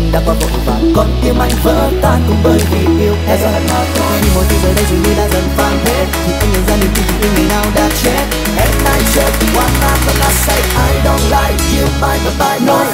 anh đã quá vội vàng, con tim anh vỡ tan cũng bởi vì yêu em. Khi mọi thứ giờ đây dường như đã dần phai hết, thì anh nhận ra niềm tin tình yêu ngày nào đã chết. And I just wanna say I don't like you, bye bye bye. No,